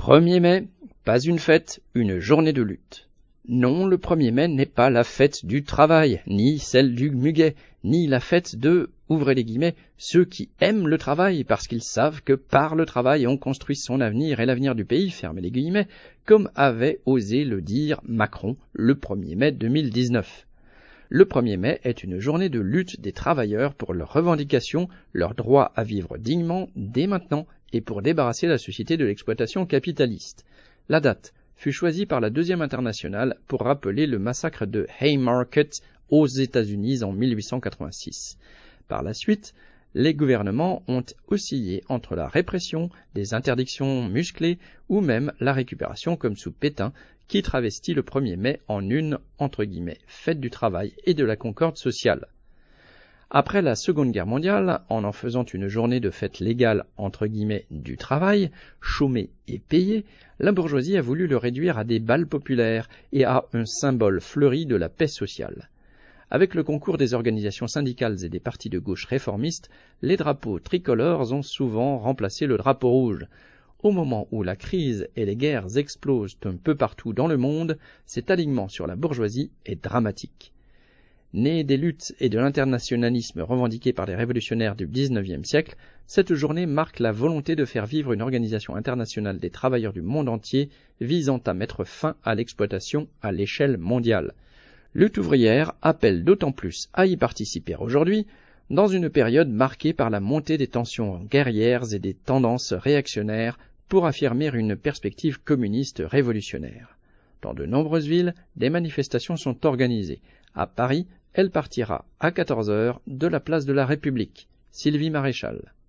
1er mai, pas une fête, une journée de lutte. Non, le 1er mai n'est pas la fête du travail, ni celle du muguet, ni la fête de, ouvrez les guillemets, ceux qui aiment le travail parce qu'ils savent que par le travail on construit son avenir et l'avenir du pays, fermez les guillemets, comme avait osé le dire Macron le 1er mai 2019. Le 1er mai est une journée de lutte des travailleurs pour leurs revendications, leur droit à vivre dignement dès maintenant et pour débarrasser la société de l'exploitation capitaliste. La date fut choisie par la Deuxième Internationale pour rappeler le massacre de Haymarket aux États-Unis en 1886. Par la suite, les gouvernements ont oscillé entre la répression, des interdictions musclées ou même la récupération comme sous Pétain qui travestit le 1er mai en une, entre guillemets, fête du travail et de la concorde sociale. Après la Seconde Guerre mondiale, en faisant une journée de fête légale, entre guillemets, du travail, chômé et payé, la bourgeoisie a voulu le réduire à des bals populaires et à un symbole fleuri de la paix sociale. Avec le concours des organisations syndicales et des partis de gauche réformistes, les drapeaux tricolores ont souvent remplacé le drapeau rouge. Au moment où la crise et les guerres explosent un peu partout dans le monde, cet alignement sur la bourgeoisie est dramatique. Née des luttes et de l'internationalisme revendiqués par les révolutionnaires du XIXe siècle, cette journée marque la volonté de faire vivre une organisation internationale des travailleurs du monde entier visant à mettre fin à l'exploitation à l'échelle mondiale. Lutte ouvrière appelle d'autant plus à y participer aujourd'hui, dans une période marquée par la montée des tensions guerrières et des tendances réactionnaires pour affirmer une perspective communiste révolutionnaire. Dans de nombreuses villes, des manifestations sont organisées. À Paris, elle partira à 14h de la place de la République. Sylvie Maréchal.